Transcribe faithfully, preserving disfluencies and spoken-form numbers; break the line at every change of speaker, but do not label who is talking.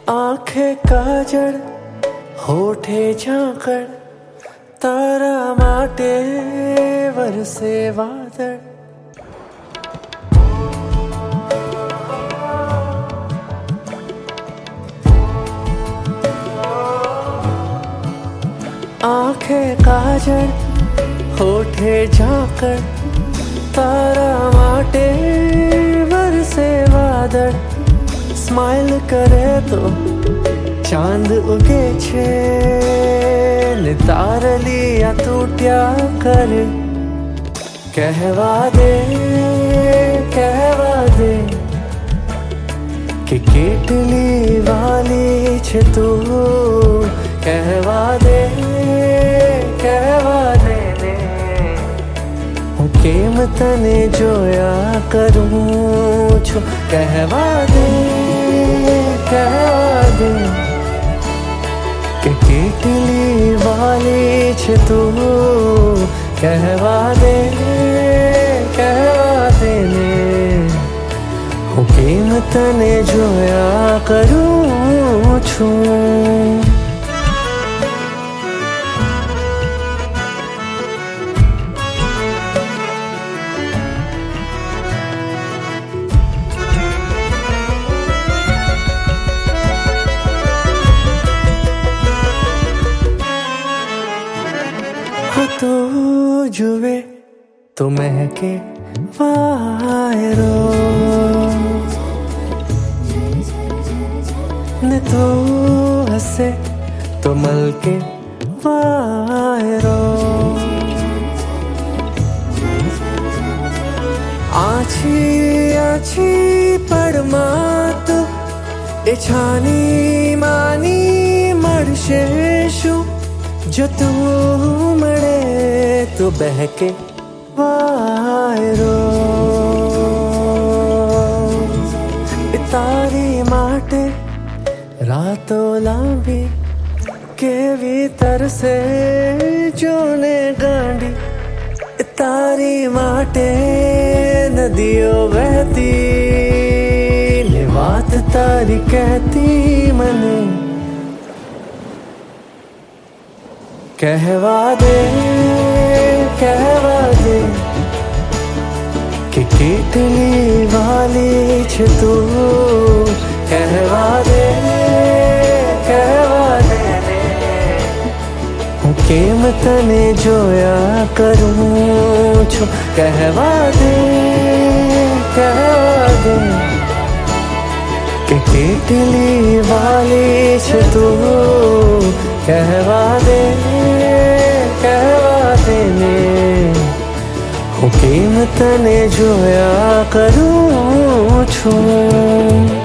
आंखें काजळ होठे झाकळ तारा माटे वरसे वादळ आंखें काजळ होठे झाकळ तारा माटे वरसे वादळ स्माइल करे तो चांद उगे छे ने तारलिया तूट्या करे कहवा दे कहवा दे कि केटली वाली छे तू कहवा दे कहवा दे ने हूँ केम तने जोया करूँ छू कहवा दे कहवा दे कि केटली वाली छे तू कहवा दे कहवा दे ने हूँ केम तने जोया करूँ छू। तो जुए तो महके वायरो ने तो हंसे तो मलके वायरो आछी आछी पड़मा तो ए छानी मानी मरशे शू जो तू मरे तो बहके वायरो तारी माटे रातों लांबी केवी तरसे जोने गांडी तारी माटे नदियों बहती ने बात तारी कहती मने कहवा दे कहवा दे कि केटली वाली छे तू कहवा दे कहवा दे हूँ केम तने जोया करूँ छू कहवा दे कहवा दे कि केटली वाली छे तू कहवा दे कहवा दे ने हूँ केम तने जोया करूँ छू।